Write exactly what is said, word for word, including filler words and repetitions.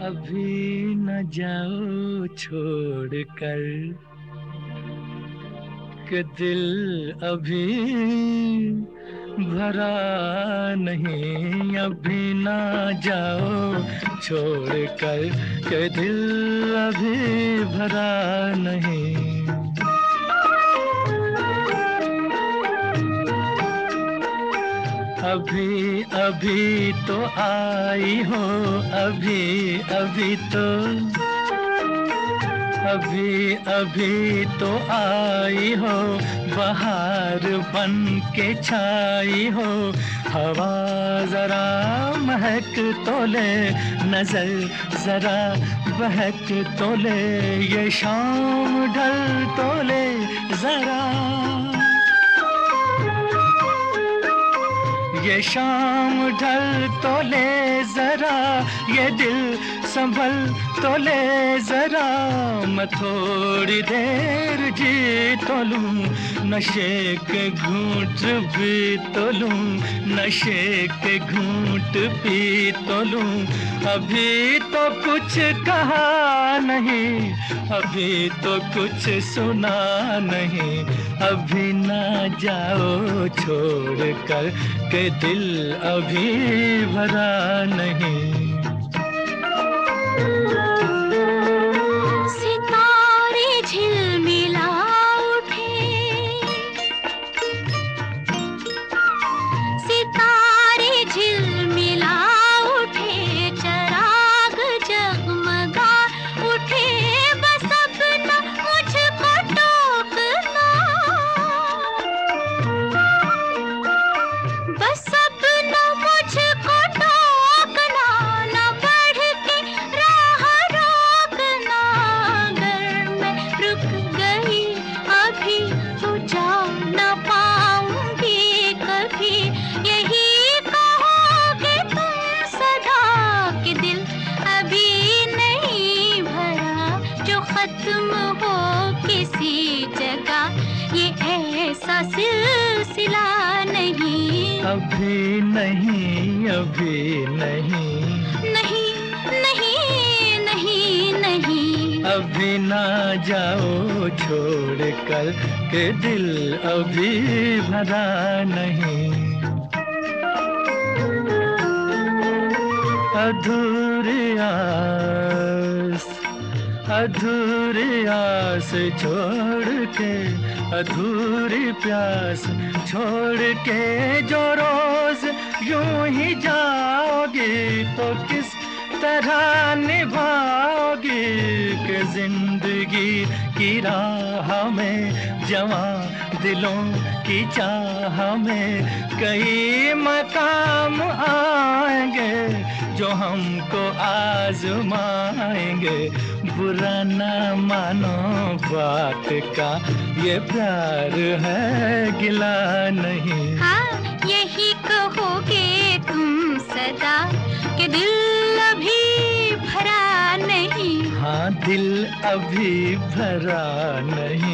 अभी न जाओ छोड़ कर कि दिल अभी भरा नहीं। अभी न जाओ छोड़ कर कि दिल अभी भरा नहीं। अभी अभी तो आई हो, अभी अभी तो अभी अभी तो आई हो, बहार बन के छाई हो। हवा जरा महक तो ले, नजर जरा बहक तो ले, ये शाम ढल तो ले जरा, ये शाम ढल तो ले जरा, ये दिल संभल तो ले जरा। मैं थोड़ी देर जी तो लूं, नशे के घूंट भी तो लूं, नशे के घूंट पी तो लूं। अभी तो कुछ कहा नहीं, अभी तो कुछ सुना नहीं। अभी ना जाओ छोड़ कर के दिल अभी भरा नहीं। सितारे झिलमिला उठे, सितारे झिलमिला उठे, चराग जगमगा उठे। बस अपना मुझको टोकना, बस अपना मुझको टोकना, न बढ़ के राह रोकना। अगर मैं रुक गई अभी तो जा न पाऊंगी कभी। यही कहोगे तुम सदा कि दिल अभी नहीं भरा, जो खत्म हो किसी जगह ये ऐसा सिलसिला नहीं। अभी नहीं, अभी नहीं, नहीं नहीं नहीं नहीं, अभी ना जाओ छोड़ कर के दिल अभी भरा नहीं। अधूरी आस, अधूरी आस छोड़ के, अधूरी प्यास छोड़ के जो रोज यूं ही जाओगी, तो किस तरह निभाओगी कि जिंदगी की राह में, जवां दिलों की चाह में कई मकाम आएंगे जो हमको आजमाएंगे। बुरा ना मानो बात का, ये प्यार है गिला नहीं। हाँ यही कहोगे तुम सदा कि दिल अभी भरा नहीं। हाँ दिल अभी भरा नहीं।